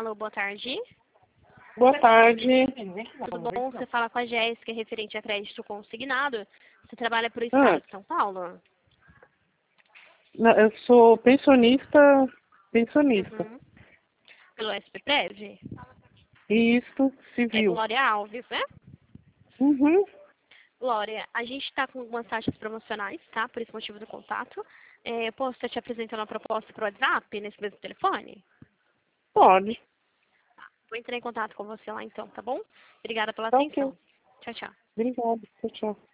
Alô, boa tarde. Boa tarde. Tudo bom? Você fala com a Jéssica, referente a crédito consignado. Você trabalha para o Estado de São Paulo? Eu sou pensionista. Uhum. Pelo SPPrev? Isso, É civil. Glória Alves, né? Uhum. Glória, a gente está com algumas taxas promocionais, tá? Por esse motivo do contato. Eu posso estar te apresentando uma proposta para o WhatsApp, nesse mesmo telefone? Pode. Vou entrar em contato com você lá então, tá bom? Obrigada pela Tá ok. atenção. Tchau, tchau. Obrigada. Tchau, tchau.